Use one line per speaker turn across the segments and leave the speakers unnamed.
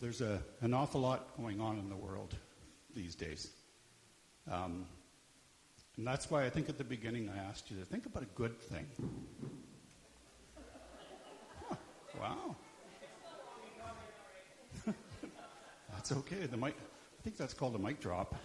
There's an awful lot going on in the world these days. And that's why I think at the beginning I asked you to think about a good thing. Huh, wow. That's okay. I think that's called a mic drop.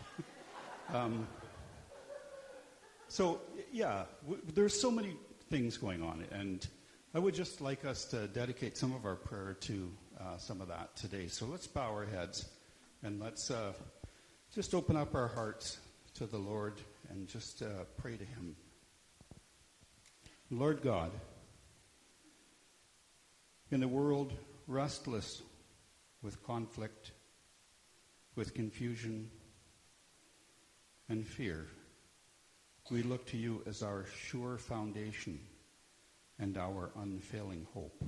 There's so many things going on, and I would just like us to dedicate some of our prayer to some of that today. So let's bow our heads and let's just open up our hearts to the Lord and just pray to Him. Lord God, in a world restless with conflict, with confusion and fear, we look to you as our sure foundation and our unfailing hope.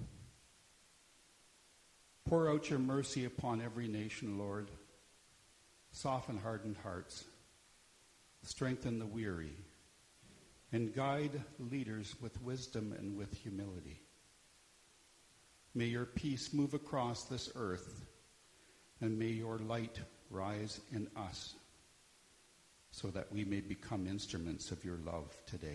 Pour out your mercy upon every nation, Lord. Soften hardened hearts. Strengthen the weary. And guide leaders with wisdom and with humility. May your peace move across this earth, and may your light rise in us, so that we may become instruments of your love today.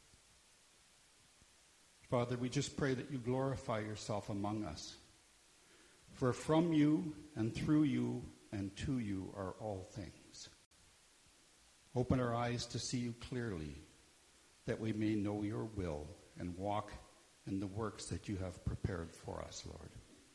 Father, we just pray that you glorify yourself among us. For from you and through you and to you are all things. Open our eyes to see you clearly, that we may know your will and walk in the works that you have prepared for us, Lord.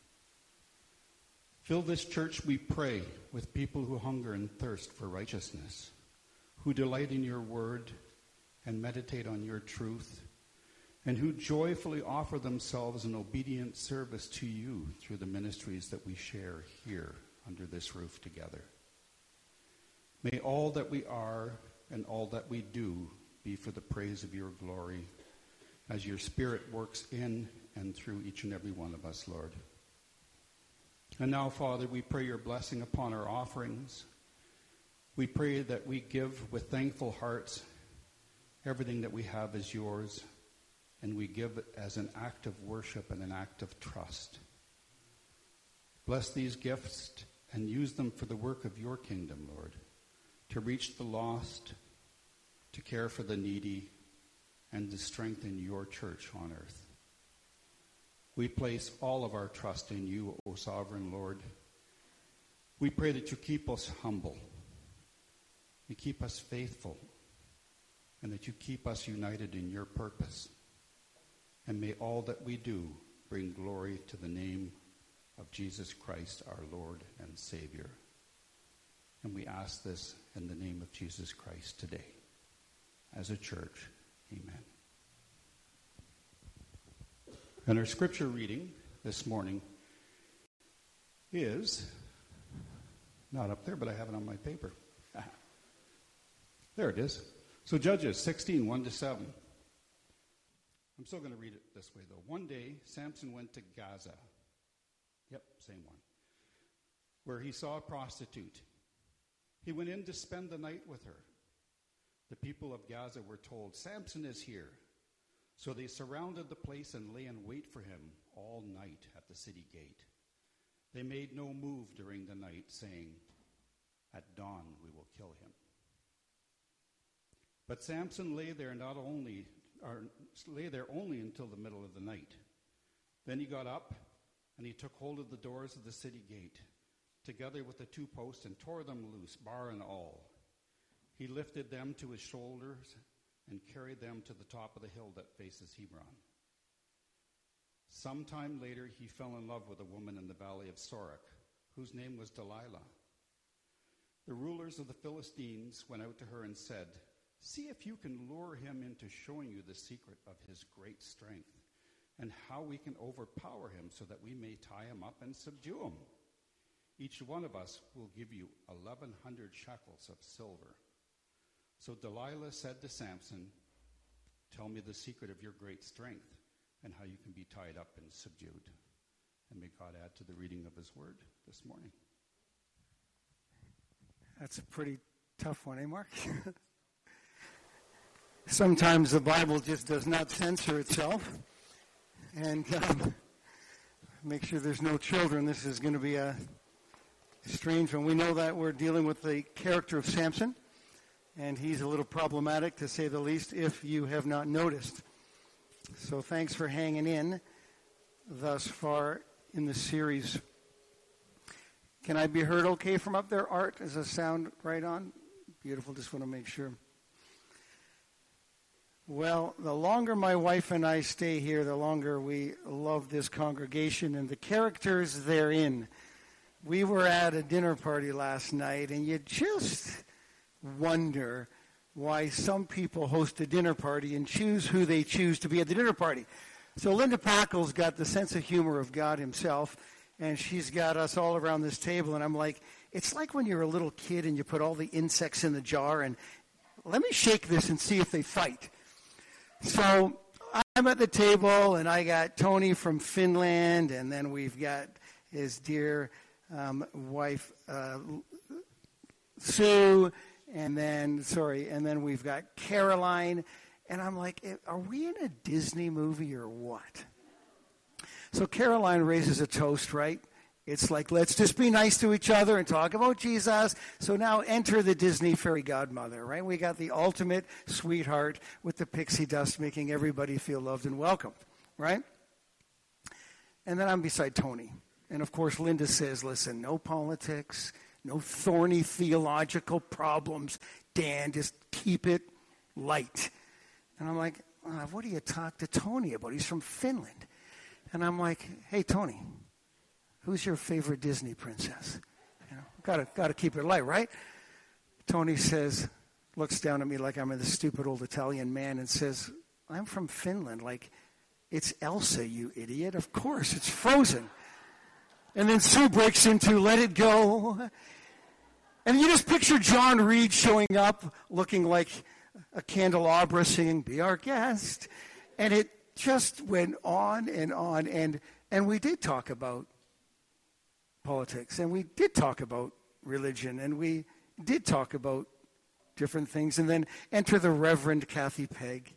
Fill this church, we pray, with people who hunger and thirst for righteousness, who delight in your word and meditate on your truth, and who joyfully offer themselves in obedient service to you through the ministries that we share here under this roof together. May all that we are and all that we do be for the praise of your glory, as your Spirit works in and through each and every one of us, Lord. And now, Father, we pray your blessing upon our offerings. We pray that we give with thankful hearts. Everything that we have is yours, and we give it as an act of worship and an act of trust. Bless these gifts and use them for the work of your kingdom, Lord, to reach the lost, to care for the needy, and to strengthen your church on earth. We place all of our trust in you, O sovereign Lord. We pray that you keep us humble, you keep us faithful, and that you keep us united in your purpose. And may all that we do bring glory to the name of Jesus Christ, our Lord and Savior. And we ask this in the name of Jesus Christ today. As a church, amen. And our scripture reading this morning is not up there, but I have it on my paper. There it is. So Judges 16, 1-7. I'm still going to read it this way, though. One day, Samson went to Gaza. Yep, same one. Where he saw a prostitute. He went in to spend the night with her. The people of Gaza were told, Samson is here. So they surrounded the place and lay in wait for him all night at the city gate. They made no move during the night, saying, at dawn we will kill him. But Samson lay there only until the middle of the night. Then he got up and he took hold of the doors of the city gate, together with the 2 posts, and tore them loose, bar and all. He lifted them to his shoulders and carried them to the top of the hill that faces Hebron. Sometime later, he fell in love with a woman in the valley of Sorek, whose name was Delilah. The rulers of the Philistines went out to her and said, see if you can lure him into showing you the secret of his great strength, and how we can overpower him so that we may tie him up and subdue him. Each one of us will give you 1,100 shekels of silver. So Delilah said to Samson, tell me the secret of your great strength and how you can be tied up and subdued. And may God add to the reading of his word this morning.
That's a pretty tough one, eh, Mark? Sometimes the Bible just does not censor itself. And make sure there's no children. This is going to be a strange when we know that we're dealing with the character of Samson, and he's a little problematic, to say the least, if you have not noticed. So thanks for hanging in thus far in the series. Can I be heard okay from up there, Art? Is the sound right on? Beautiful, just want to make sure. Well, the longer my wife and I stay here, the longer we love this congregation and the characters therein. We were at a dinner party last night, and you just wonder why some people host a dinner party and choose who they choose to be at the dinner party. So Linda Packel's got the sense of humor of God himself, and she's got us all around this table, and I'm like, it's like when you're a little kid and you put all the insects in the jar, and let me shake this and see if they fight. So I'm at the table, and I got Tony from Finland, and then we've got his dear wife, Sue, and then we've got Caroline, and I'm like, are we in a Disney movie or what? So Caroline raises a toast, right? It's like, let's just be nice to each other and talk about Jesus. So now enter the Disney fairy godmother, right? We got the ultimate sweetheart with the pixie dust making everybody feel loved and welcomed, right? And then I'm beside Tony. And of course, Linda says, listen, no politics, no thorny theological problems. Dan, just keep it light. And I'm like, what do you talk to Tony about? He's from Finland. And I'm like, hey, Tony, who's your favorite Disney princess? You know, gotta keep it light, right? Tony says, looks down at me like I'm a stupid old Italian man and says, I'm from Finland. Like, it's Elsa, you idiot. Of course, it's Frozen. And then Sue breaks into Let It Go. And you just picture John Reed showing up looking like a candelabra singing, Be Our Guest. And it just went on. And we did talk about politics, and we did talk about religion, and we did talk about different things. And then enter the Reverend Kathy Pegg.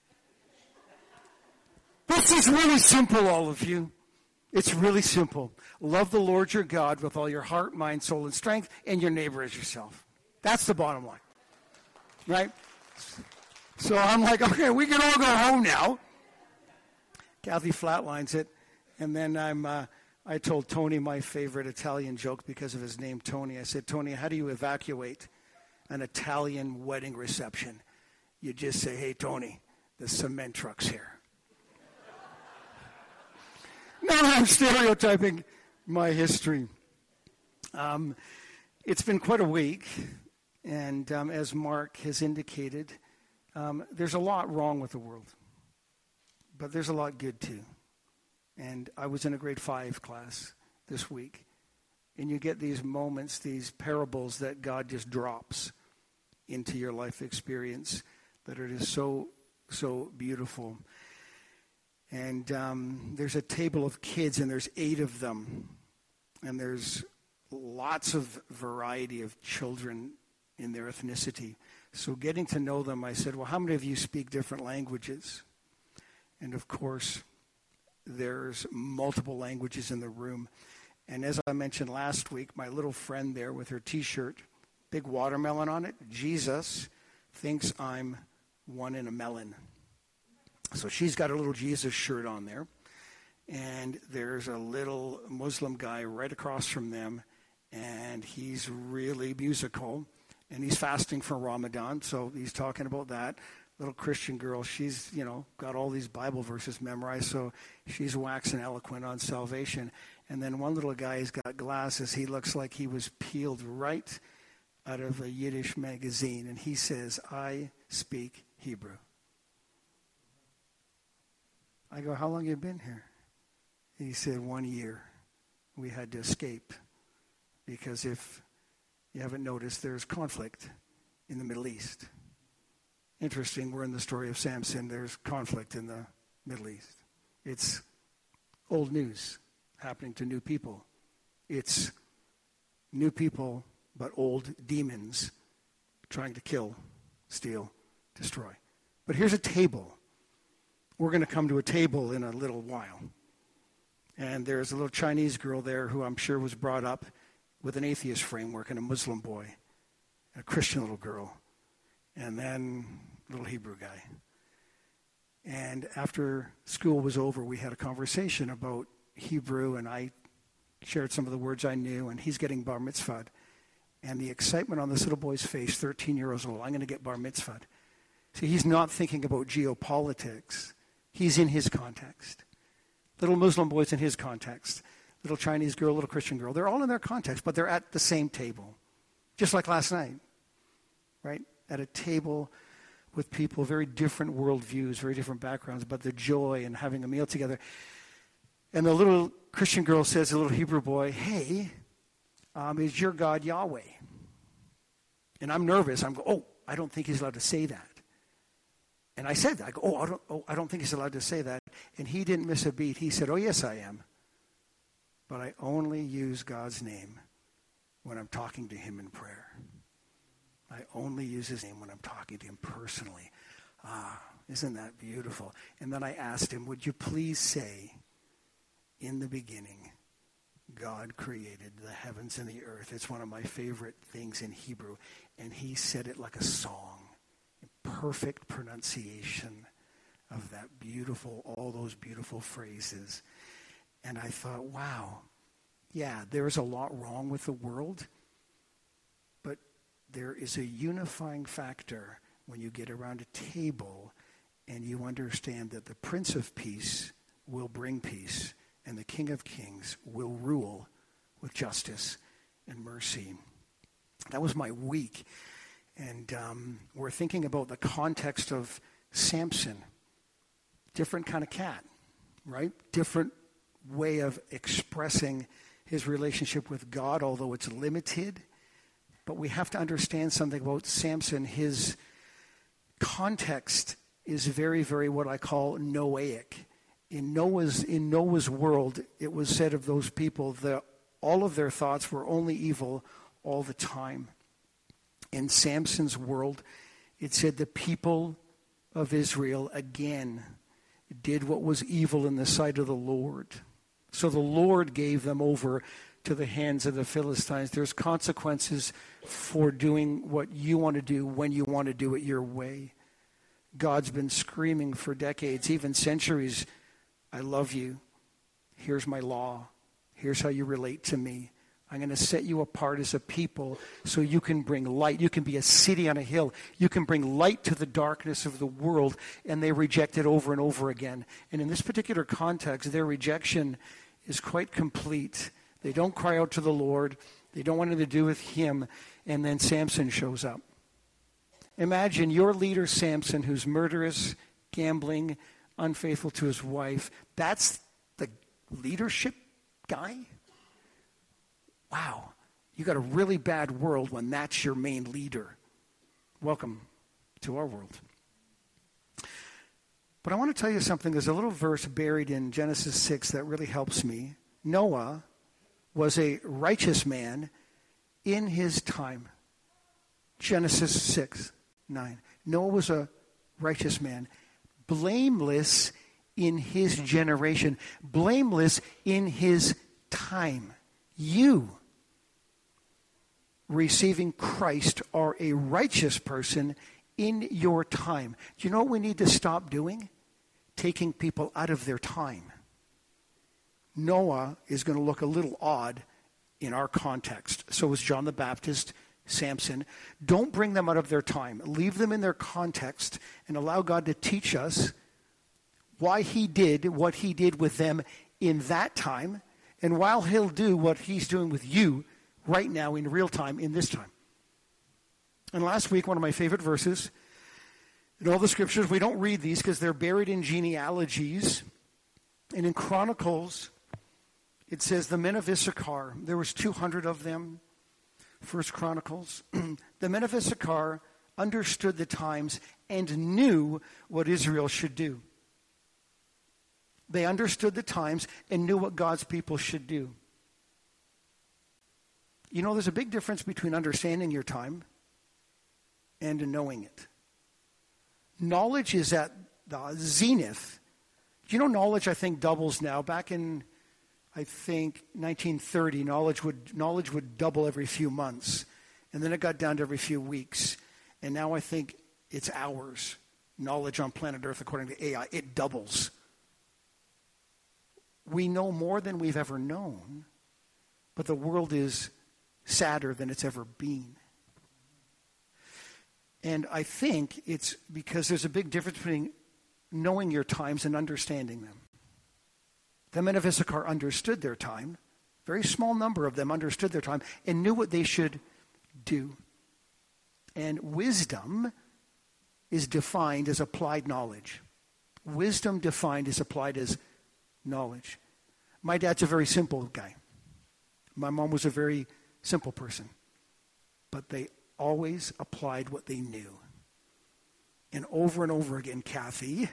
This is really simple, all of you. It's really simple. Love the Lord your God with all your heart, mind, soul, and strength, and your neighbor as yourself. That's the bottom line, right? So I'm like, okay, we can all go home now. Kathy flatlines it, and then I told Tony my favorite Italian joke because of his name, Tony. I said, Tony, how do you evacuate an Italian wedding reception? You just say, hey, Tony, the cement truck's here. Now I'm stereotyping my history. It's been quite a week, and as Mark has indicated, there's a lot wrong with the world, but there's a lot good too. And I was in a grade 5 class this week, and you get these moments, these parables that God just drops into your life experience that are just so, so beautiful. And there's a table of kids, and there's 8 of them. And there's lots of variety of children in their ethnicity. So getting to know them, I said, well, how many of you speak different languages? And of course, there's multiple languages in the room. And as I mentioned last week, my little friend there with her T-shirt, big watermelon on it, Jesus thinks I'm one in a melon. So she's got a little Jesus shirt on there, and there's a little Muslim guy right across from them, and he's really musical, and he's fasting for Ramadan, so he's talking about that. Little Christian girl, she's, got all these Bible verses memorized, so she's waxing eloquent on salvation. And then one little guy, he's got glasses. He looks like he was peeled right out of a Yiddish magazine, and he says, I speak Hebrew. I go, how long have you been here? He said, 1 year. We had to escape because if you haven't noticed, there's conflict in the Middle East. Interesting, we're in the story of Samson. There's conflict in the Middle East. It's old news happening to new people. It's new people, but old demons trying to kill, steal, destroy. But here's a table. We're going to come to a table in a little while. And there's a little Chinese girl there who I'm sure was brought up with an atheist framework and a Muslim boy, a Christian little girl, and then a little Hebrew guy. And after school was over, we had a conversation about Hebrew, and I shared some of the words I knew, and he's getting bar mitzvahed. And the excitement on this little boy's face, 13 years old, I'm going to get bar mitzvahed. See, he's not thinking about geopolitics. He's in his context. Little Muslim boy's in his context. Little Chinese girl, little Christian girl. They're all in their context, but they're at the same table. Just like last night, right? At a table with people, very different worldviews, very different backgrounds, but the joy in having a meal together. And the little Christian girl says to the little Hebrew boy, hey, is your God Yahweh? And I'm nervous. I'm going, I don't think he's allowed to say that. And I said that. I go, I don't think he's allowed to say that. And he didn't miss a beat. He said, oh, yes, I am. But I only use God's name when I'm talking to him in prayer. I only use his name when I'm talking to him personally. Isn't that beautiful? And then I asked him, would you please say, in the beginning, God created the heavens and the earth. It's one of my favorite things in Hebrew. And he said it like a song. Perfect pronunciation of that beautiful, all those beautiful phrases. And I thought, wow, yeah, there's a lot wrong with the world, but there is a unifying factor when you get around a table and you understand that the Prince of Peace will bring peace and the King of Kings will rule with justice and mercy. That was my week. And we're thinking about the context of Samson. Different kind of cat, right? Different way of expressing his relationship with God, although it's limited. But we have to understand something about Samson. His context is very, very what I call Noahic. In Noah's world, it was said of those people that all of their thoughts were only evil all the time. In Samson's world, it said the people of Israel again did what was evil in the sight of the Lord. So the Lord gave them over to the hands of the Philistines. There's consequences for doing what you want to do when you want to do it your way. God's been screaming for decades, even centuries, I love you. Here's my law. Here's how you relate to me. I'm going to set you apart as a people so you can bring light. You can be a city on a hill. You can bring light to the darkness of the world. And they reject it over and over again. And in this particular context, their rejection is quite complete. They don't cry out to the Lord. They don't want anything to do with him. And then Samson shows up. Imagine your leader, Samson, who's murderous, gambling, unfaithful to his wife. That's the leadership guy? Wow, you got a really bad world when that's your main leader. Welcome to our world. But I want to tell you something. There's a little verse buried in Genesis 6 that really helps me. Noah was a righteous man in his time. Genesis 6:9. Noah was a righteous man, blameless in his generation, blameless in his time. You, receiving Christ, are a righteous person in your time. Do you know what we need to stop doing? Taking people out of their time. Noah is going to look a little odd in our context. So is John the Baptist, Samson. Don't bring them out of their time. Leave them in their context and allow God to teach us why he did what he did with them in that time, and while he'll do what he's doing with you right now in real time, in this time. And last week, one of my favorite verses in all the scriptures, we don't read these because they're buried in genealogies. And in Chronicles, it says the men of Issachar, there was 200 of them, First Chronicles. The men of Issachar understood the times and knew what Israel should do. They understood the times and knew what God's people should do. You know, there's a big difference between understanding your time and knowing it. Knowledge is at the zenith. Do you know knowledge, I think, doubles now? Back in I think 1930, knowledge would double every few months. And then it got down to every few weeks. And now I think it's hours. Knowledge on planet Earth, according to AI, it doubles. We know more than we've ever known, but the world is sadder than it's ever been. And I think it's because there's a big difference between knowing your times and understanding them. The men of Issachar understood their time. Very small number of them understood their time and knew what they should do. And wisdom is defined as applied knowledge. Wisdom defined is applied as knowledge. My dad's a very simple guy. My mom was a very simple person. But they always applied what they knew. And over again, Kathy,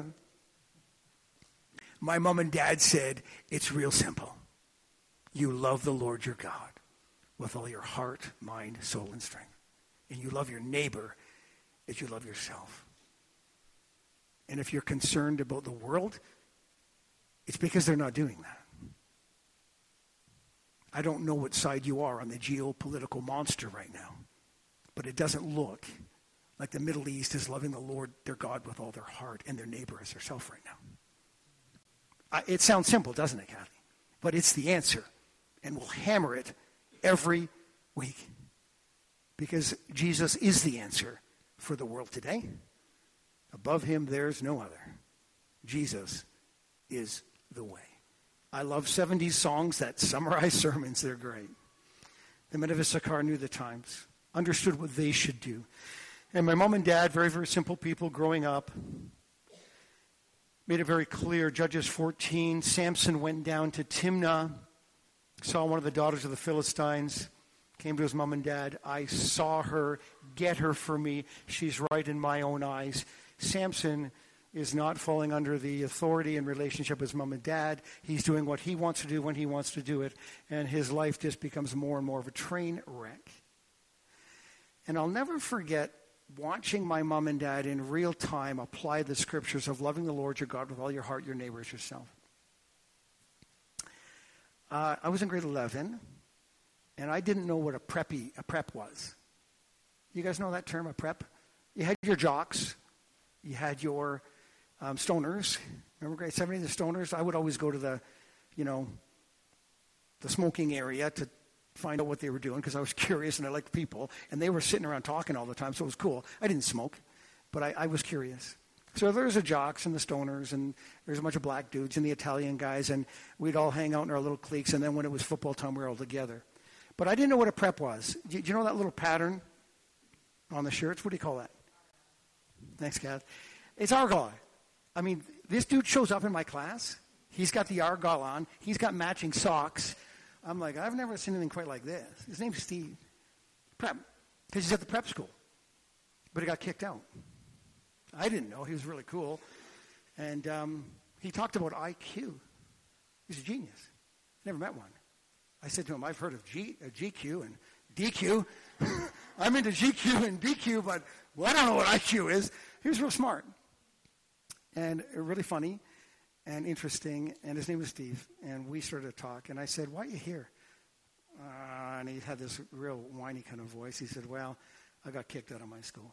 my mom and dad said, it's real simple. You love the Lord your God with all your heart, mind, soul, and strength. And you love your neighbor as you love yourself. And if you're concerned about the world, it's because they're not doing that. I don't know what side you are on the geopolitical monster right now, but it doesn't look like the Middle East is loving the Lord, their God, with all their heart and their neighbor as theirself right now. It sounds simple, doesn't it, Kathy? But it's the answer. And we'll hammer it every week. Because Jesus is the answer for the world today. Above him, there's no other. Jesus is the way. I love 70s songs that summarize sermons. They're great. The men of Issachar knew the times, understood what they should do. And my mom and dad, very, very simple people growing up, made it very clear. Judges 14, Samson went down to Timnah, saw one of the daughters of the Philistines, came to his mom and dad. I saw her, get her for me. She's right in my own eyes. Samson is not falling under the authority and relationship with his mom and dad. He's doing what he wants to do when he wants to do it. And his life just becomes more and more of a train wreck. And I'll never forget watching my mom and dad in real time apply the scriptures of loving the Lord your God with all your heart, your neighbor as yourself. I was in grade 11, and I didn't know what a prep was. You guys know that term, a prep? You had your jocks. You had your stoners. Remember grade 70, the stoners? I would always go to the smoking area to find out what they were doing because I was curious and I liked people. And they were sitting around talking all the time, so it was cool. I didn't smoke, but I was curious. So there's the jocks and the stoners, and there's a bunch of black dudes and the Italian guys, and we'd all hang out in our little cliques, and then when it was football time, we were all together. But I didn't know what a prep was. Do you know that little pattern on the shirts? What do you call that? Thanks, Kath. It's Argyle. I mean, this dude shows up in my class. He's got the Argyle on. He's got matching socks. I'm like, I've never seen anything quite like this. His name's Steve. Prep. Because he's at the prep school. But he got kicked out. I didn't know. He was really cool. And he talked about IQ. He's a genius. Never met one. I said to him, I've heard of GQ and DQ. I'm into GQ and DQ, but I don't know what IQ is. He was real smart. And really funny and interesting. And his name was Steve. And we started to talk. And I said, why are you here? And he had this real whiny kind of voice. He said, well, I got kicked out of my school.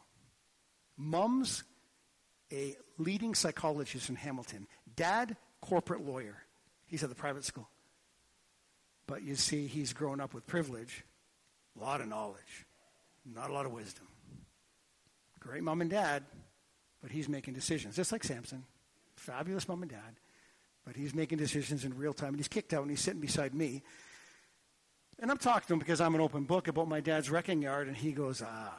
Mom's a leading psychologist in Hamilton. Dad, corporate lawyer. He's at the private school. But you see, he's grown up with privilege, a lot of knowledge, not a lot of wisdom. Great mom and dad, but he's making decisions, just like Samson. Fabulous mom and dad, but he's making decisions in real time. And he's kicked out, and he's sitting beside me. And I'm talking to him because I'm an open book about my dad's wrecking yard, and he goes,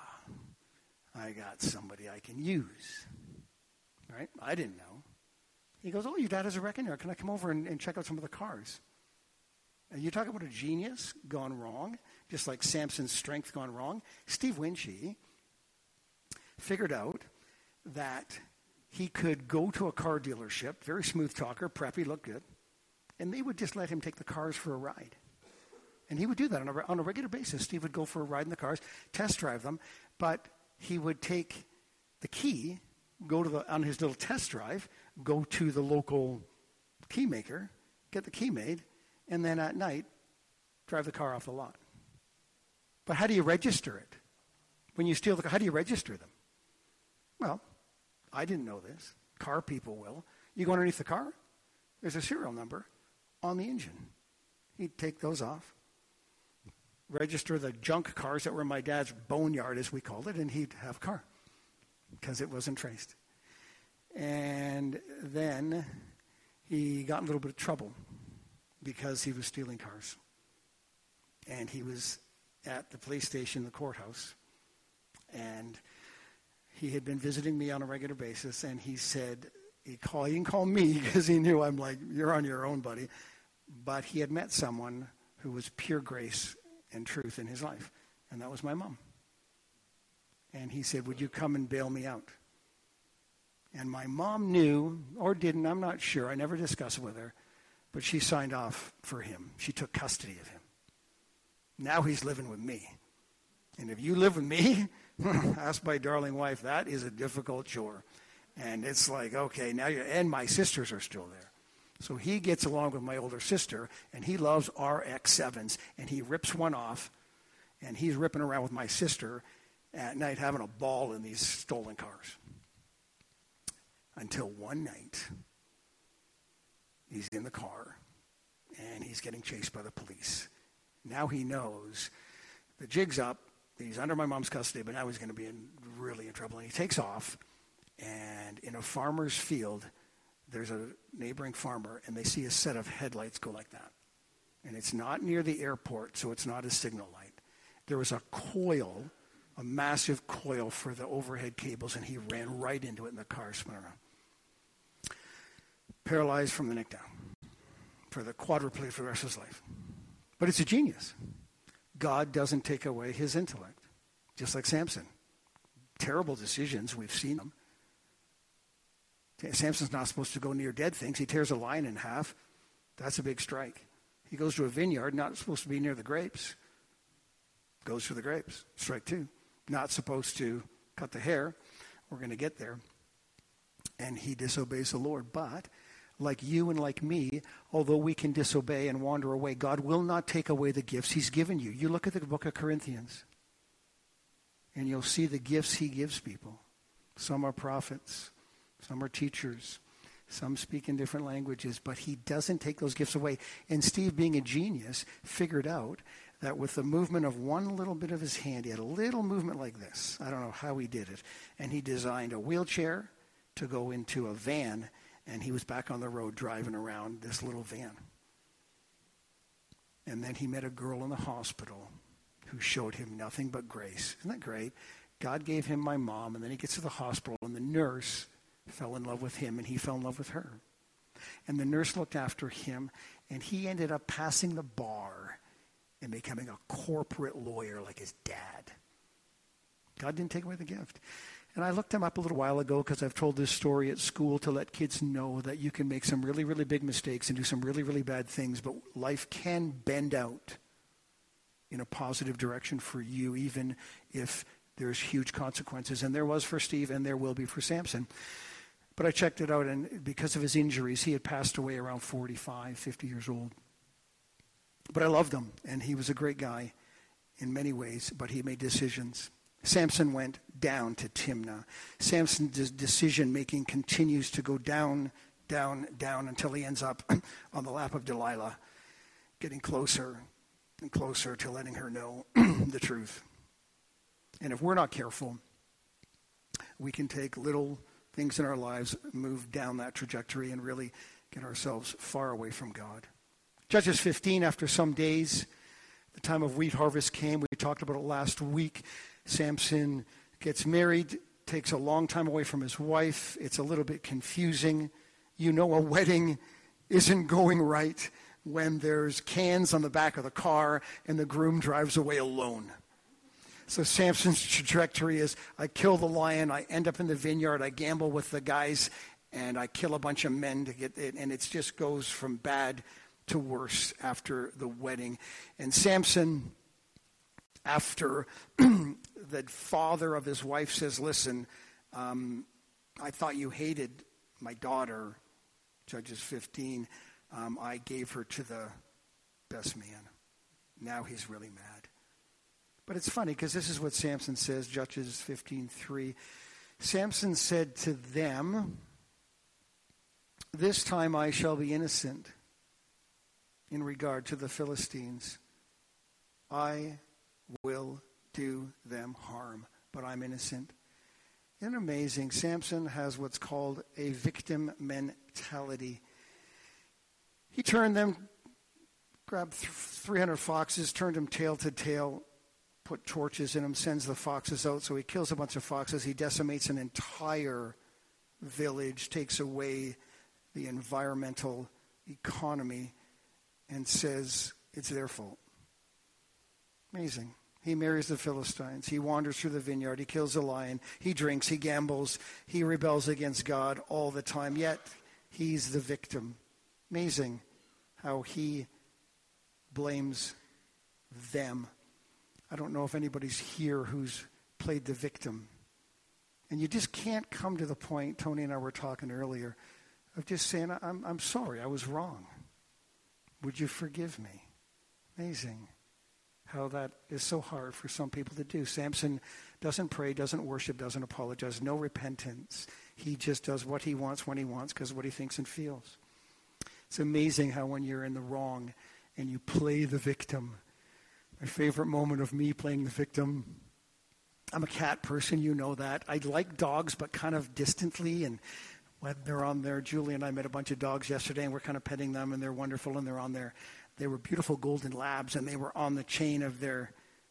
I got somebody I can use. Right? I didn't know. He goes, your dad has a wrecking yard. Can I come over and check out some of the cars? And you talk about a genius gone wrong, just like Samson's strength gone wrong. Steve Winchy figured out that he could go to a car dealership, very smooth talker, preppy, looked good, and they would just let him take the cars for a ride. And he would do that on a regular basis. Steve would go for a ride in the cars, test drive them, but he would take the key, on his little test drive, go to the local key maker, get the key made, and then at night, drive the car off the lot. But how do you register it? When you steal the car, how do you register them? Well, I didn't know this. Car people will. You go underneath the car, there's a serial number on the engine. He'd take those off, register the junk cars that were in my dad's boneyard, as we called it, and he'd have a car because it wasn't traced. And then he got in a little bit of trouble because he was stealing cars. And he was at the police station, the courthouse, and he had been visiting me on a regular basis, and he said, he didn't call me because he knew I'm like, you're on your own, buddy. But he had met someone who was pure grace and truth in his life, and that was my mom. And he said, would you come and bail me out? And my mom knew, or didn't, I'm not sure. I never discussed it with her, but she signed off for him. She took custody of him. Now he's living with me. And if you live with me, ask my darling wife, that is a difficult chore. And it's like, okay, now and my sisters are still there. So he gets along with my older sister, and he loves RX-7s, and he rips one off, and he's ripping around with my sister at night having a ball in these stolen cars. Until one night, he's in the car, and he's getting chased by the police. Now he knows the jig's up. He's under my mom's custody, but now he's going to be really in trouble. And he takes off, and in a farmer's field, there's a neighboring farmer, and they see a set of headlights go like that. And it's not near the airport, so it's not a signal light. There was a coil, a massive coil for the overhead cables, and he ran right into it, and the car spun around. Paralyzed from the neck down, for the quadriplegic for the rest of his life. But it's a genius. God doesn't take away his intellect, just like Samson. Terrible decisions, we've seen them. Samson's not supposed to go near dead things. He tears a lion in half. That's a big strike. He goes to a vineyard, not supposed to be near the grapes. Goes for the grapes. Strike two. Not supposed to cut the hair. We're going to get there. And he disobeys the Lord. But like you and like me, although we can disobey and wander away, God will not take away the gifts he's given you. You look at the book of Corinthians, and you'll see the gifts he gives people. Some are prophets, some are teachers, some speak in different languages, but he doesn't take those gifts away. And Steve, being a genius, figured out that with the movement of one little bit of his hand, he had a little movement like this. I don't know how he did it. And he designed a wheelchair to go into a van, and he was back on the road driving around this little van. And then he met a girl in the hospital who showed him nothing but grace. Isn't that great? God gave him my mom, and then he gets to the hospital, and the nurse fell in love with him, and he fell in love with her. And the nurse looked after him, and he ended up passing the bar and becoming a corporate lawyer like his dad. God didn't take away the gift. And I looked him up a little while ago because I've told this story at school to let kids know that you can make some really, really big mistakes and do some really, really bad things, but life can bend out in a positive direction for you, even if there's huge consequences. And there was for Steve, and there will be for Samson. But I checked it out, and because of his injuries, he had passed away around 45, 50 years old. But I loved him, and he was a great guy in many ways, but he made decisions. Samson went down to Timnah. Samson's decision-making continues to go down, down, down until he ends up on the lap of Delilah, getting closer and closer to letting her know the truth. And if we're not careful, we can take little things in our lives, move down that trajectory, and really get ourselves far away from God. Judges 15, after some days, the time of wheat harvest came. We talked about it last week. Samson gets married, takes a long time away from his wife. It's a little bit confusing. You know, a wedding isn't going right when there's cans on the back of the car and the groom drives away alone. So Samson's trajectory is, I kill the lion, I end up in the vineyard, I gamble with the guys, and I kill a bunch of men to get it. And it just goes from bad to worse after the wedding. And Samson, after the father of his wife says, listen, I thought you hated my daughter, Judges 15. I gave her to the best man. Now he's really mad. But it's funny because this is what Samson says, Judges 15:3. Samson said to them, "This time I shall be innocent in regard to the Philistines. I will do them harm, but I'm innocent." Isn't it amazing? Samson has what's called a victim mentality. He turned them, grabbed 300 foxes, turned them tail to tail, put torches in them, sends the foxes out. So he kills a bunch of foxes. He decimates an entire village, takes away the environmental economy, and says it's their fault. Amazing. He marries the Philistines. He wanders through the vineyard. He kills a lion. He drinks. He gambles. He rebels against God all the time. Yet, he's the victim. Amazing how he blames them. I don't know if anybody's here who's played the victim. And you just can't come to the point, Tony and I were talking earlier, of just saying, I'm sorry, I was wrong. Would you forgive me? Amazing how that is so hard for some people to do. Samson doesn't pray, doesn't worship, doesn't apologize, no repentance. He just does what he wants when he wants because of what he thinks and feels. It's amazing how when you're in the wrong and you play the victim. My favorite moment of me playing the victim, I'm a cat person, you know that. I like dogs, but kind of distantly. And when they're on there, Julie and I met a bunch of dogs yesterday, and we're kind of petting them, and they're wonderful, and they're on there. They were beautiful golden labs, and they were on the chain of their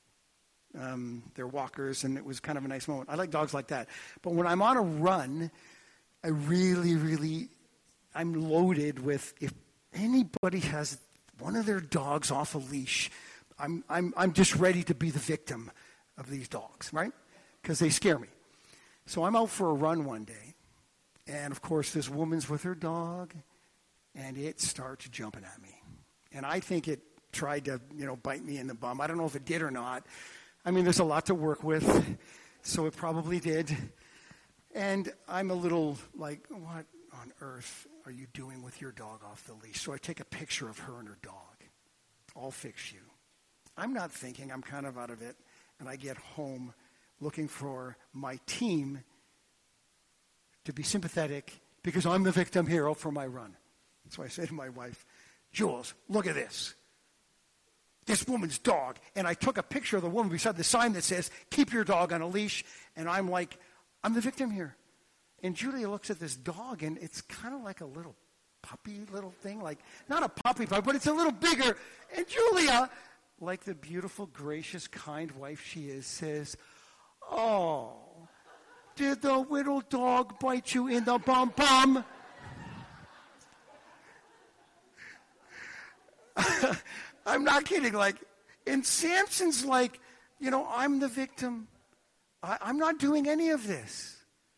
walkers, and it was kind of a nice moment. I like dogs like that. But when I'm on a run, I really, I'm loaded with, if anybody has one of their dogs off a leash, I'm just ready to be the victim of these dogs, right? Because they scare me. So I'm out for a run one day, and of course this woman's with her dog, and it starts jumping at me. And I think it tried to, bite me in the bum. I don't know if it did or not. I mean, there's a lot to work with, so it probably did. And I'm a little like, what on earth are you doing with your dog off the leash? So I take a picture of her and her dog. I'll fix you. I'm not thinking, I'm kind of out of it. And I get home looking for my team to be sympathetic because I'm the victim hero for my run. So I say to my wife, "Jules, look at this. This woman's dog." And I took a picture of the woman beside the sign that says, "Keep your dog on a leash." And I'm like, I'm the victim here. And Julia looks at this dog, and it's kind of like a little puppy little thing. Like, not a puppy, but it's a little bigger. And Julia, like the beautiful, gracious, kind wife she is, says, "Oh, did the little dog bite you in the bum-bum?" I'm not kidding. And Samson's like, I'm the victim. I'm not doing any of this,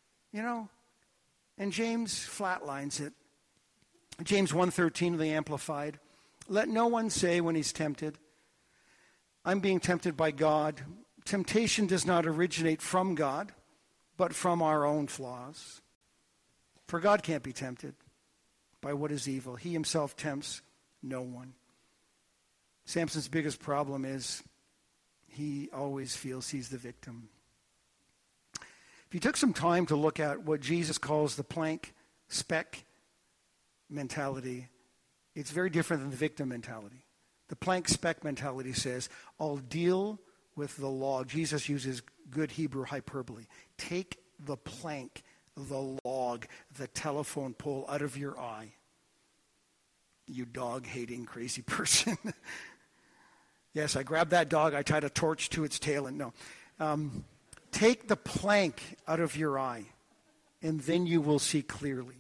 And James flatlines it. James 1:13 of the Amplified. "Let no one say when he's tempted, 'I'm being tempted by God.' Temptation does not originate from God, but from our own flaws. For God can't be tempted by what is evil. He himself tempts no one." Samson's biggest problem is he always feels he's the victim. If you took some time to look at what Jesus calls the plank speck mentality, it's very different than the victim mentality. The plank speck mentality says, I'll deal with the law. Jesus uses good Hebrew hyperbole. Take the plank, the log, the telephone pole out of your eye. You dog-hating crazy person. Yes, I grabbed that dog, I tied a torch to its tail, and no. Take the plank out of your eye, and then you will see clearly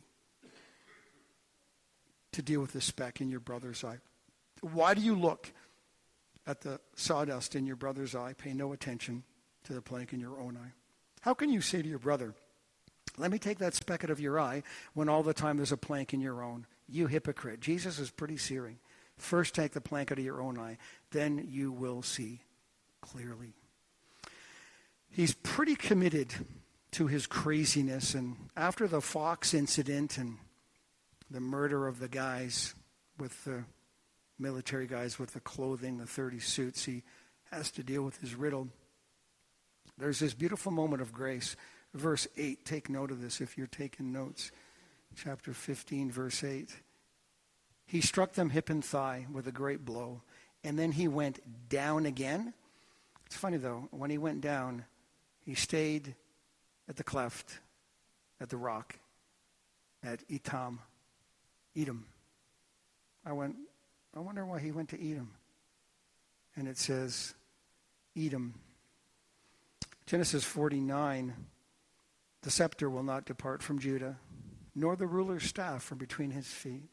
to deal with the speck in your brother's eye. Why do you look at the sawdust in your brother's eye? Pay no attention to the plank in your own eye. How can you say to your brother, let me take that speck out of your eye, when all the time there's a plank in your own? You hypocrite. Jesus is pretty searing. First take the plank out of your own eye, then you will see clearly. He's pretty committed to his craziness, and after the fox incident and the murder of the guys with the military guys with the clothing, the 30 suits. He has to deal with his riddle. There's this beautiful moment of grace. Verse 8, take note of this if you're taking notes. Chapter 15, verse 8. He struck them hip and thigh with a great blow, and then he went down again. It's funny, though. When he went down, he stayed at the cleft, at the rock, at Edom. I wonder why he went to Edom. And it says, Edom. Genesis 49, the scepter will not depart from Judah, nor the ruler's staff from between his feet,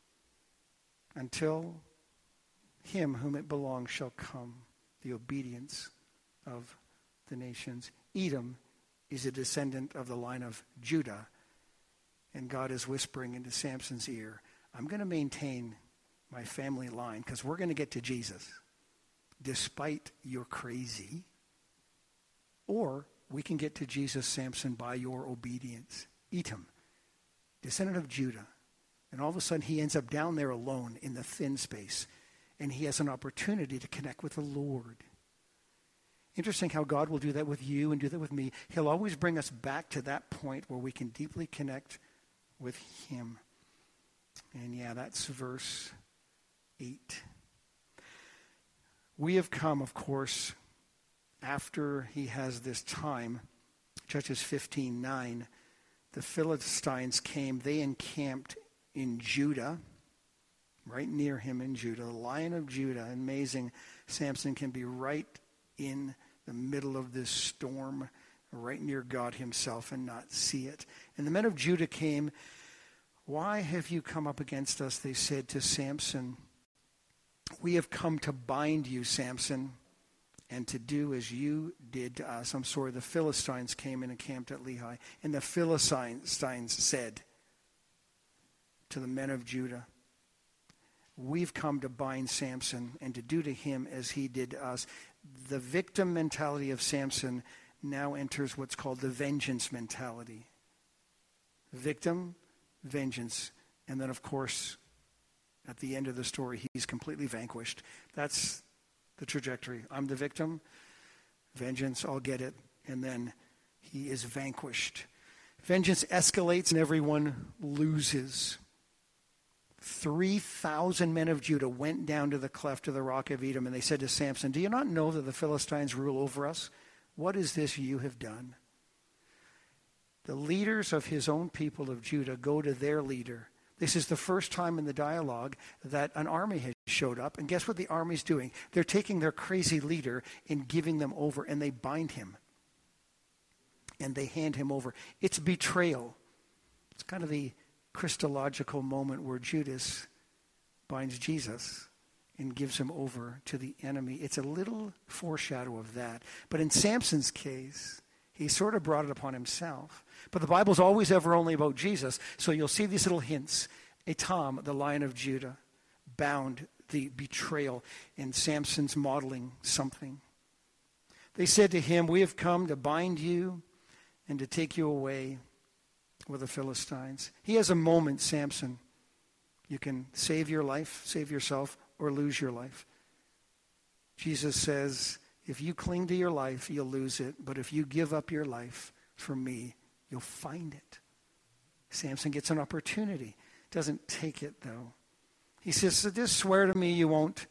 until him whom it belongs shall come, the obedience of the nations. Edom is a descendant of the line of Judah, and God is whispering into Samson's ear, I'm going to maintain my family line because we're going to get to Jesus, despite your crazy. Or we can get to Jesus, Samson, by your obedience. Edom, descendant of Judah. And all of a sudden he ends up down there alone in the thin space. And he has an opportunity to connect with the Lord. Interesting how God will do that with you and do that with me. He'll always bring us back to that point where we can deeply connect with him. And yeah, that's verse 8. We have come, of course, after he has this time, Judges 15:9, the Philistines came. They encamped in Judah, right near him in Judah, the Lion of Judah. Amazing. Samson can be right in the middle of this storm, right near God himself, and not see it. And the men of Judah came. Why have you come up against us? They said to Samson. We have come to bind you, Samson, and to do as you did to us. The Philistines came and encamped at Lehi. And the Philistines said to the men of Judah, we've come to bind Samson and to do to him as he did to us. The victim mentality of Samson now enters what's called the vengeance mentality. Victim, vengeance. And then, of course, at the end of the story, he's completely vanquished. That's the trajectory. I'm the victim. Vengeance, I'll get it. And then he is vanquished. Vengeance escalates and everyone loses. 3,000 men of Judah went down to the cleft of the rock of Edom, and they said to Samson, do you not know that the Philistines rule over us? What is this you have done? The leaders of his own people of Judah go to their leader. This is the first time in the dialogue that an army has showed up. And guess what the army's doing? They're taking their crazy leader and giving them over, and they bind him. And they hand him over. It's betrayal. It's kind of the Christological moment where Judas binds Jesus and gives him over to the enemy. It's a little foreshadow of that. But in Samson's case, he sort of brought it upon himself. But the Bible's always ever only about Jesus. So you'll see these little hints. Etam, the Lion of Judah, bound, the betrayal, and Samson's modeling something. They said to him, we have come to bind you and to take you away with the Philistines. He has a moment, Samson. You can save your life, save yourself, or lose your life. Jesus says, if you cling to your life, you'll lose it. But if you give up your life for me, you'll find it. Samson gets an opportunity. Doesn't take it, though. He says, so just swear to me you won't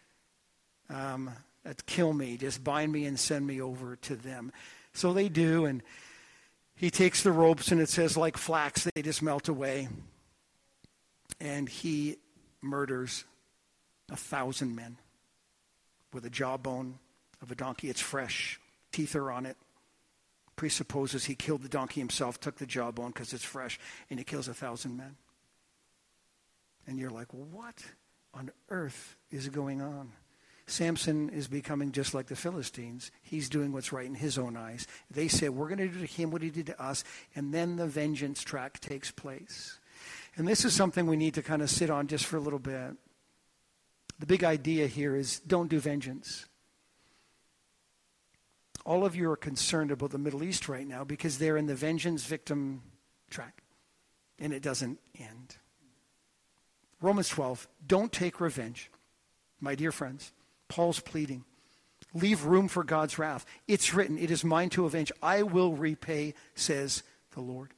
kill me. Just bind me and send me over to them. So they do, and he takes the ropes, and it says like flax, they just melt away. And he murders 1,000 men with a jawbone of a donkey. It's fresh. Teeth are on it. Presupposes he killed the donkey himself, took the jawbone because it's fresh, and he kills 1,000 men. And you're like, what on earth is going on? Samson is becoming just like the Philistines. He's doing what's right in his own eyes. They say, we're going to do to him what he did to us, and then the vengeance track takes place. And this is something we need to kind of sit on just for a little bit. The big idea here is don't do vengeance. All of you are concerned about the Middle East right now because they're in the vengeance victim track, and it doesn't end. Romans 12, don't take revenge. My dear friends, Paul's pleading. Leave room for God's wrath. It's written, it is mine to avenge. I will repay, says the Lord.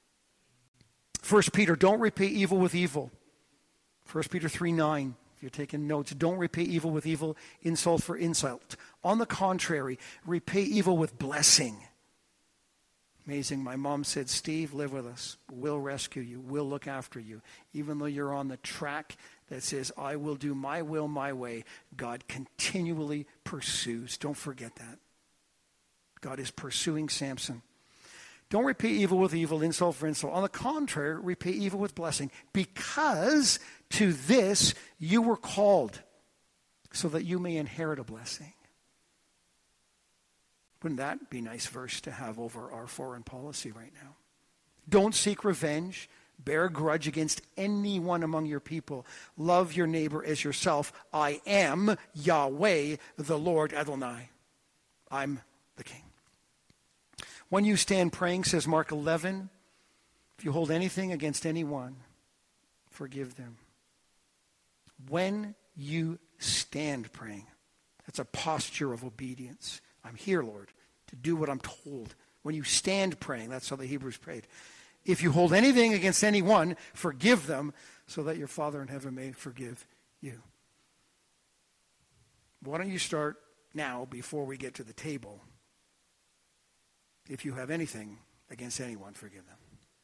1 Peter, don't repay evil with evil. 1 Peter 3:9, if you're taking notes, don't repay evil with evil, insult for insult. On the contrary, repay evil with blessing. Amazing. My mom said, Steve, live with us. We'll rescue you. We'll look after you. Even though you're on the track that says, I will do my will my way, God continually pursues. Don't forget that. God is pursuing Samson. Don't repay evil with evil, insult for insult. On the contrary, repay evil with blessing, because to this you were called, so that you may inherit a blessing. Wouldn't that be a nice verse to have over our foreign policy right now? Don't seek revenge. Bear a grudge against anyone among your people. Love your neighbor as yourself. I am Yahweh, the Lord Adonai. I'm the King. When you stand praying, says Mark 11, if you hold anything against anyone, forgive them. When you stand praying, that's a posture of obedience. I'm here, Lord, to do what I'm told. When you stand praying, that's how the Hebrews prayed. If you hold anything against anyone, forgive them, so that your Father in heaven may forgive you. Why don't you start now before we get to the table? If you have anything against anyone, forgive them.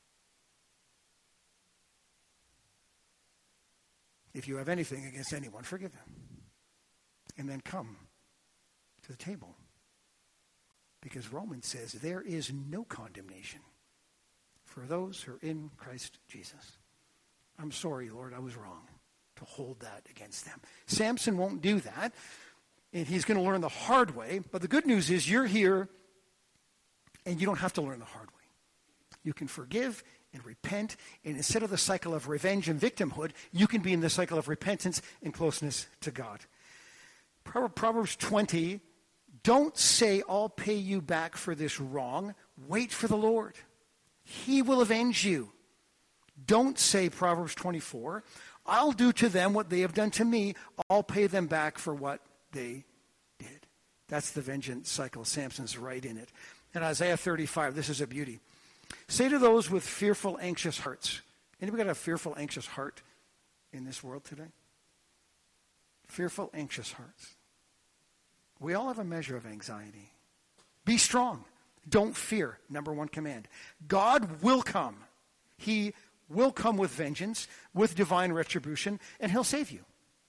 If you have anything against anyone, forgive them. And then come to the table. Because Romans says there is no condemnation for those who are in Christ Jesus. I'm sorry, Lord, I was wrong to hold that against them. Samson won't do that, and he's going to learn the hard way. But the good news is you're here, and you don't have to learn the hard way. You can forgive and repent, and instead of the cycle of revenge and victimhood, you can be in the cycle of repentance and closeness to God. Proverbs 20, don't say, I'll pay you back for this wrong. Wait for the Lord. He will avenge you. Don't say, Proverbs 24, I'll do to them what they have done to me. I'll pay them back for what they did. That's the vengeance cycle. Samson's right in it. And Isaiah 35, this is a beauty. Say to those with fearful, anxious hearts. Anybody got a fearful, anxious heart in this world today? Fearful, anxious hearts. We all have a measure of anxiety. Be strong. Don't fear. Number one command. God will come. He will come with vengeance, with divine retribution, and he'll save you.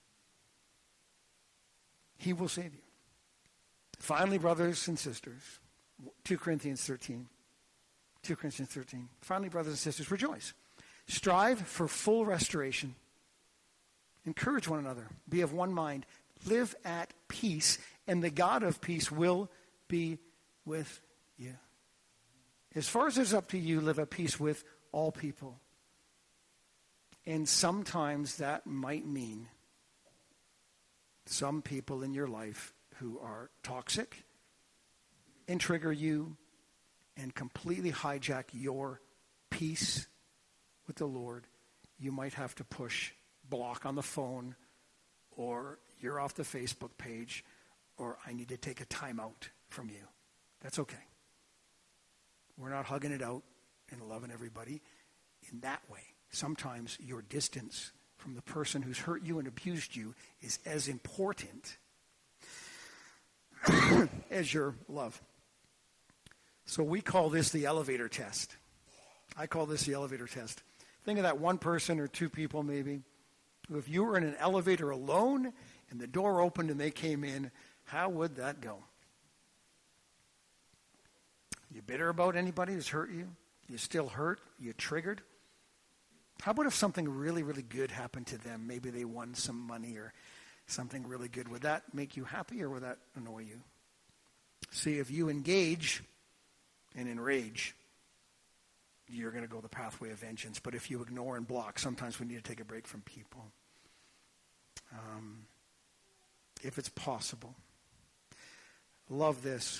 He will save you. Finally, brothers and sisters, 2 Corinthians 13. 2 Corinthians 13. Finally, brothers and sisters, rejoice. Strive for full restoration. Encourage one another. Be of one mind. Live at peace, and the God of peace will be with you. As far as it's up to you, live at peace with all people. And sometimes that might mean some people in your life who are toxic and trigger you and completely hijack your peace with the Lord. You might have to push block on the phone, or you're off the Facebook page, or I need to take a time out from you. That's okay. We're not hugging it out and loving everybody in that way. Sometimes your distance from the person who's hurt you and abused you is as important as your love. So we call this the elevator test. I call this the elevator test. Think of that one person or two people maybe, who if you were in an elevator alone and the door opened and they came in, how would that go? You bitter about anybody who's hurt you? You still hurt? You triggered? How about if something really, really good happened to them? Maybe they won some money or something really good. Would that make you happy or would that annoy you? See, if you engage and enrage, you're going to go the pathway of vengeance. But if you ignore and block, sometimes we need to take a break from people. If it's possible. Love this.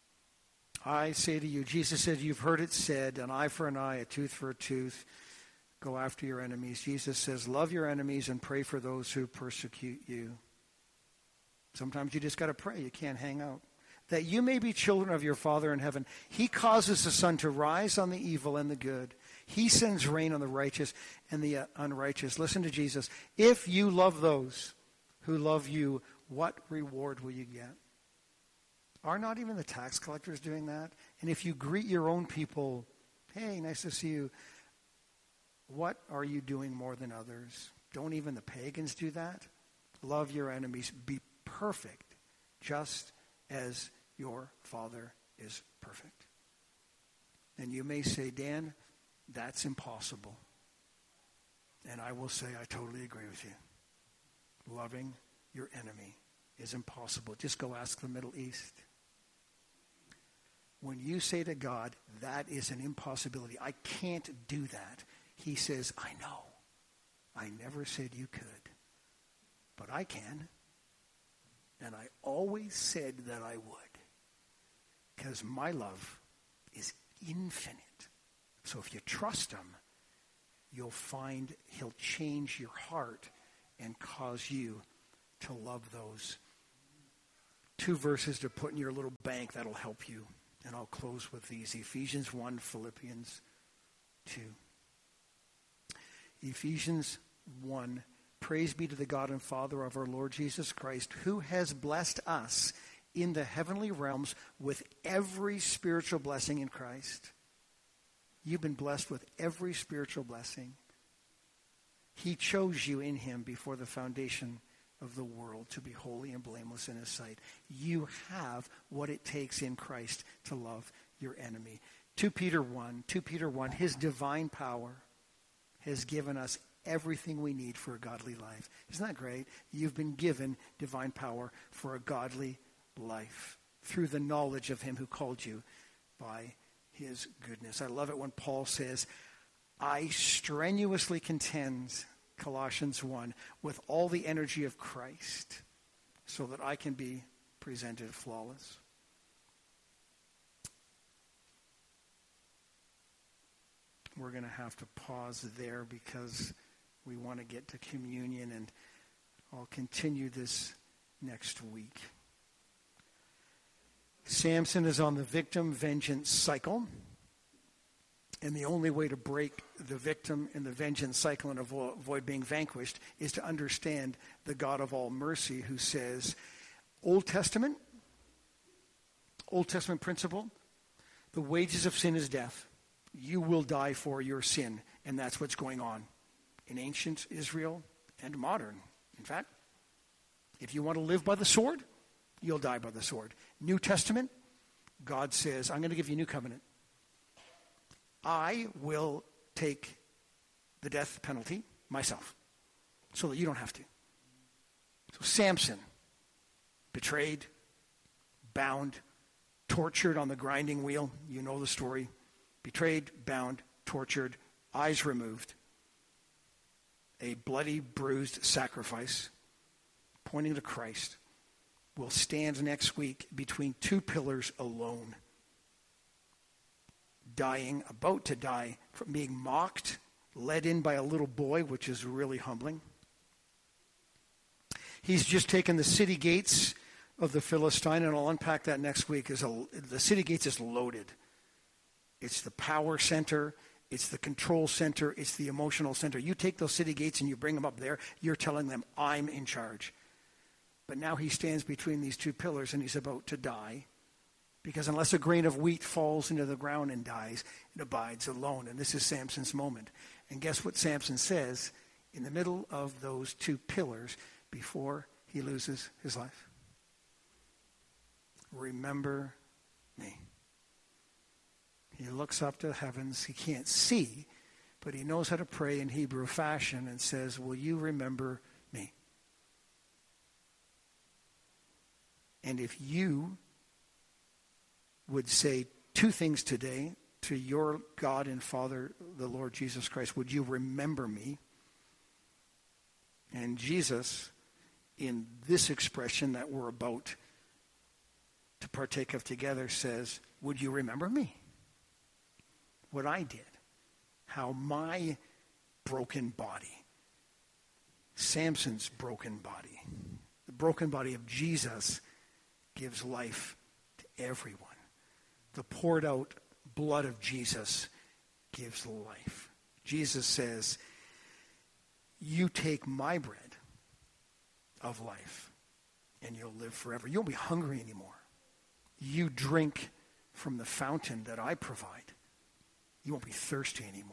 I say to you, Jesus said, you've heard it said, an eye for an eye, a tooth for a tooth. Go after your enemies. Jesus says, love your enemies and pray for those who persecute you. Sometimes you just got to pray. You can't hang out. That you may be children of your Father in heaven. He causes the sun to rise on the evil and the good. He sends rain on the righteous and the unrighteous. Listen to Jesus. If you love those who love you, what reward will you get? Are not even the tax collectors doing that? And if you greet your own people, hey, nice to see you, what are you doing more than others? Don't even the pagans do that? Love your enemies. Be perfect, just as your Father is perfect. And you may say, Dan, that's impossible. And I will say, I totally agree with you. Loving your enemy is impossible. Just go ask the Middle East. When you say to God, that is an impossibility, I can't do that, he says, I know. I never said you could. But I can. And I always said that I would. Because my love is infinite. So if you trust him, you'll find he'll change your heart and cause you to love those. 2 verses to put in your little bank that'll help you. And I'll close with these. Ephesians 1, Philippians 2. Ephesians 1. Praise be to the God and Father of our Lord Jesus Christ, who has blessed us in the heavenly realms with every spiritual blessing in Christ. You've been blessed with every spiritual blessing. He chose you in him before the foundation of the world to be holy and blameless in his sight. You have what it takes in Christ to love your enemy. 2 Peter 1, his divine power has given us everything we need for a godly life. Isn't that great? You've been given divine power for a godly life through the knowledge of him who called you by his goodness. I love it when Paul says, I strenuously contend, Colossians 1, with all the energy of Christ so that I can be presented flawless. We're going to have to pause there because we want to get to communion, and I'll continue this next week. Samson is on the victim vengeance cycle. And the only way to break the victim and the vengeance cycle and avoid being vanquished is to understand the God of all mercy, who says, Old Testament principle, the wages of sin is death. You will die for your sin. And that's what's going on in ancient Israel and modern. In fact, if you want to live by the sword, you'll die by the sword. New Testament, God says, I'm going to give you a new covenant. I will take the death penalty myself so that you don't have to. So Samson, betrayed, bound, tortured on the grinding wheel. You know the story. Betrayed, bound, tortured, eyes removed. A bloody, bruised sacrifice pointing to Christ will stand next week between 2 pillars alone. Dying, about to die, from being mocked, led in by a little boy, which is really humbling. He's just taken the city gates of the Philistine, and I'll unpack that next week. The city gates is loaded. It's the power center, it's the control center, it's the emotional center. You take those city gates and you bring them up there, you're telling them, I'm in charge. But now he stands between these 2 pillars and he's about to die. Because unless a grain of wheat falls into the ground and dies, it abides alone. And this is Samson's moment. And guess what Samson says in the middle of those 2 pillars before he loses his life? Remember me. He looks up to the heavens. He can't see, but he knows how to pray in Hebrew fashion and says, will you remember me? And if you would say 2 things today to your God and Father, the Lord Jesus Christ, would you remember me? And Jesus, in this expression that we're about to partake of together, says, would you remember me? What I did, how my broken body. Samson's broken body. The broken body of Jesus gives life to everyone. The poured out blood of Jesus gives life. Jesus says, you take my bread of life and you'll live forever. You won't be hungry anymore. You drink from the fountain that I provide. You won't be thirsty anymore.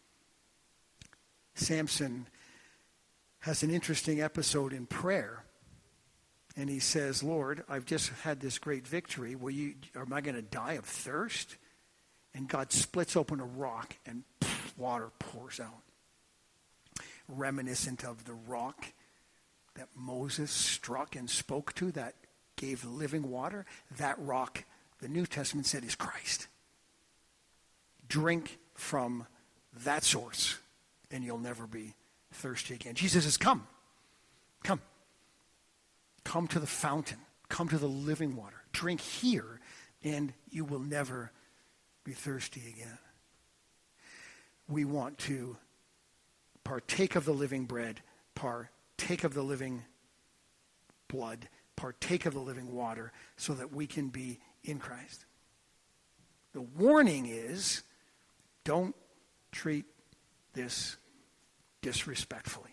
Samson has an interesting episode in prayer. And he says, Lord, I've just had this great victory. Am I going to die of thirst? And God splits open a rock and water pours out. Reminiscent of the rock that Moses struck and spoke to that gave living water. That rock, the New Testament said, is Christ. Drink from that source and you'll never be thirsty again. Jesus says, come. Come. Come to the fountain. Come to the living water. Drink here and you will never be thirsty again. We want to partake of the living bread, partake of the living blood, partake of the living water so that we can be in Christ. The warning is, don't treat this disrespectfully.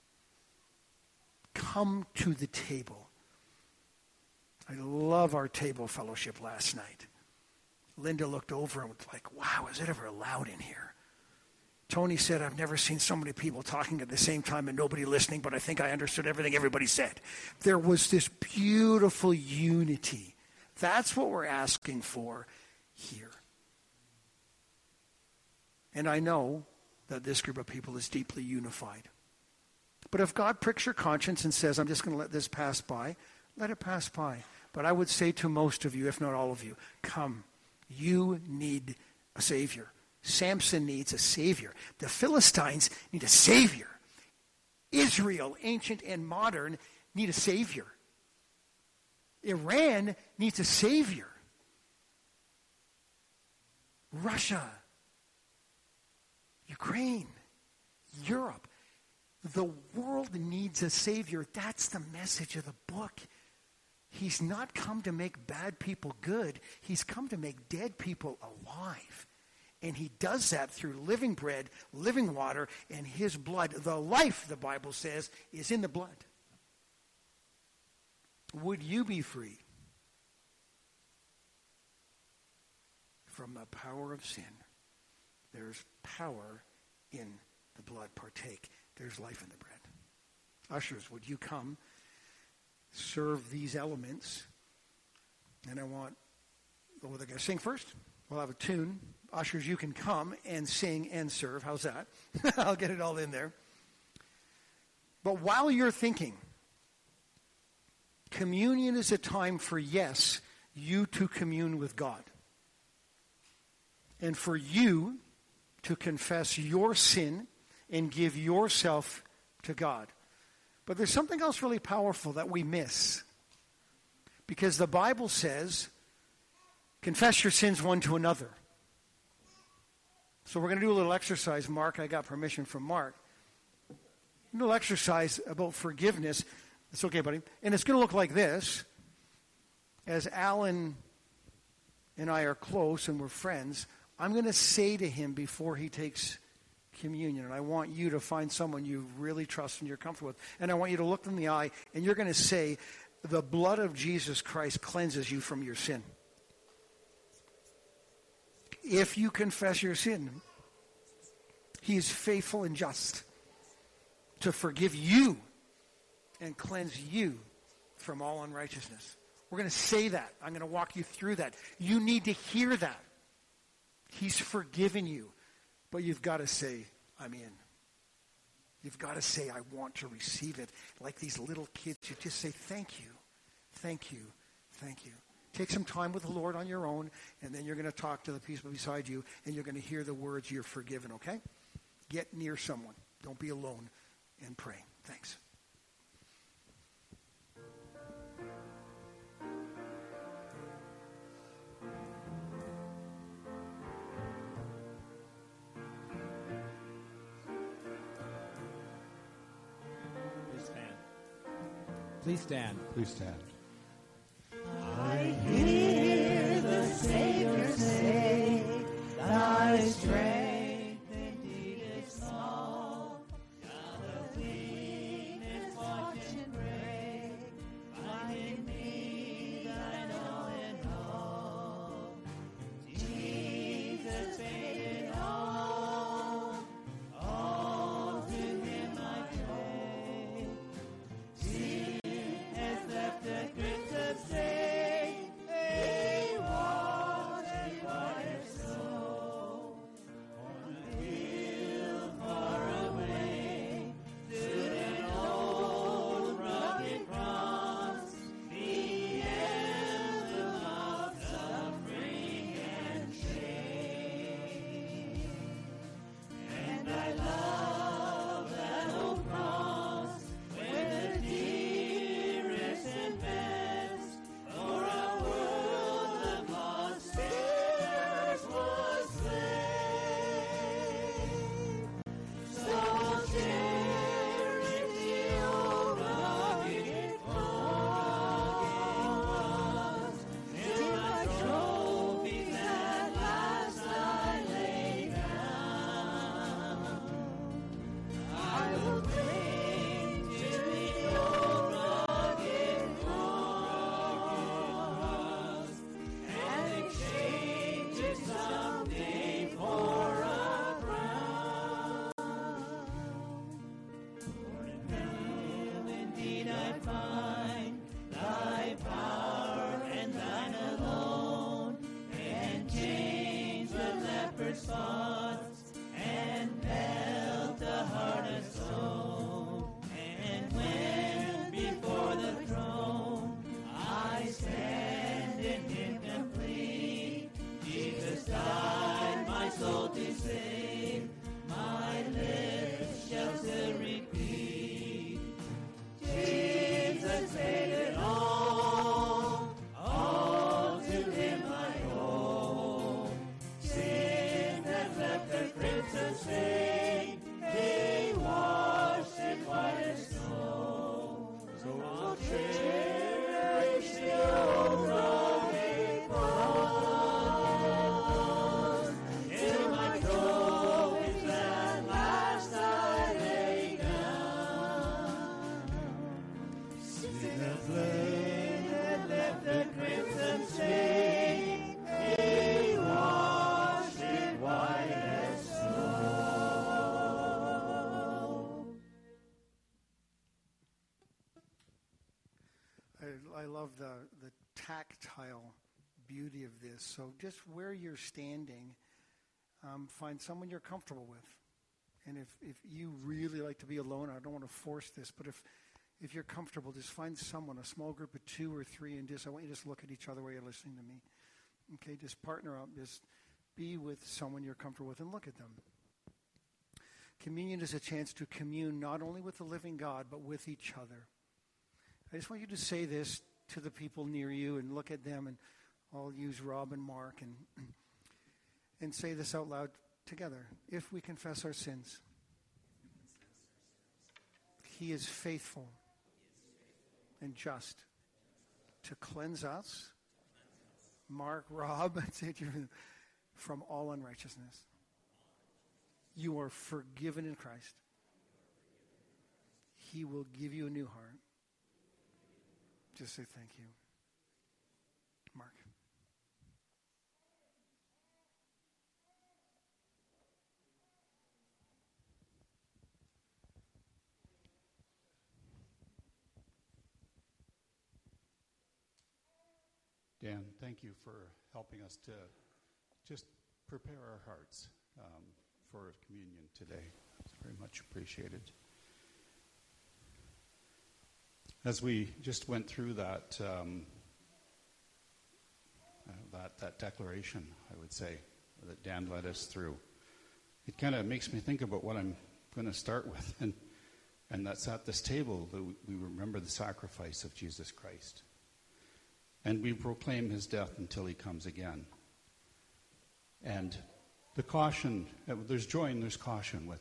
Come to the table. I love our table fellowship last night. Linda looked over and was like, wow, is it ever allowed in here? Tony said, I've never seen so many people talking at the same time and nobody listening, but I think I understood everything everybody said. There was this beautiful unity. That's what we're asking for here. And I know that this group of people is deeply unified. But if God pricks your conscience and says, I'm just going to let this pass by, let it pass by. But I would say to most of you, if not all of you, come. You need a Savior. Samson needs a Savior. The Philistines need a Savior. Israel, ancient and modern, need a Savior. Iran needs a Savior. Russia, Ukraine, Europe. The world needs a Savior. That's the message of the book. He's not come to make bad people good. He's come to make dead people alive. And he does that through living bread, living water, and his blood. The life, the Bible says, is in the blood. Would you be free from the power of sin? There's power in the blood. Partake. There's life in the bread. Ushers, would you come, serve these elements? And I want, they're going to sing first. We'll have a tune. Ushers, you can come and sing and serve. How's that? I'll get it all in there. But while you're thinking, communion is a time for, yes, you to commune with God. And for you to confess your sin and give yourself to God. But there's something else really powerful that we miss. Because the Bible says, confess your sins one to another. So we're going to do a little exercise. Mark, I got permission from Mark. A little exercise about forgiveness. It's okay, buddy. And it's going to look like this. As Alan and I are close and we're friends, I'm going to say to him before he takes communion, and I want you to find someone you really trust and you're comfortable with. And I want you to look them in the eye, and you're going to say, the blood of Jesus Christ cleanses you from your sin. If you confess your sin, he is faithful and just to forgive you and cleanse you from all unrighteousness. We're going to say that. I'm going to walk you through that. You need to hear that. He's forgiven you. But you've got to say, I'm in. You've got to say, I want to receive it. Like these little kids, you just say, thank you, thank you, thank you. Take some time with the Lord on your own, and then you're going to talk to the people beside you, and you're going to hear the words, you're forgiven, okay? Get near someone. Don't be alone, and pray. Thanks.
Please stand.
Please stand.
I hear the Savior say, thy strength indeed is small. Now the weakness watch and pray, find in me thine all in all. Jesus paid it all to him I owe. Sin has left a grips of stain, they wash me white as snow. On a hill far away stood an old rugged cross, the emblem of suffering and shame. And I love that old cross, where the dearest and best for a world of lost sinners was slain. So cherish the old rugged cross, till my trophies at last I lay down. I will cling to the old rugged cross and exchange it someday for a crown. For in him indeed I find thy power and thine alone can change the leper's spots and melt the heart of stone. And when before the throne I stand in him complete, Jesus died my soul to save, my lips shall still repeat. Jesus paid it all to him I owe. Sin has left a crimson stain, they washed it white as snow. So I'll cherish the old rugged cross, till my trophies at last I lay down. Sin has left a crimson stain, they washed it white as snow.
I love the tactile beauty of this. So just where you're standing, find someone you're comfortable with. And if you really like to be alone, I don't want to force this, but if you're comfortable, just find someone, a small group of 2 or 3, and I want you to just look at each other while you're listening to me. Okay, just partner up. Just be with someone you're comfortable with and look at them. Communion is a chance to commune not only with the living God, but with each other. I just want you to say this to the people near you and look at them, and I'll use Rob and Mark and say this out loud together. If we confess our sins, he is faithful and just to cleanse us, Mark, Rob, from all unrighteousness. You are forgiven in Christ. He will give you a new heart. Just say thank you. Mark.
Dan, thank you for helping us to just prepare our hearts for communion today. It's very much appreciated. As we just went through that declaration, I would say, that Dan led us through, it kind of makes me think about what I'm going to start with, and that's at this table that we remember the sacrifice of Jesus Christ. And we proclaim his death until he comes again. And the caution, there's joy and there's caution with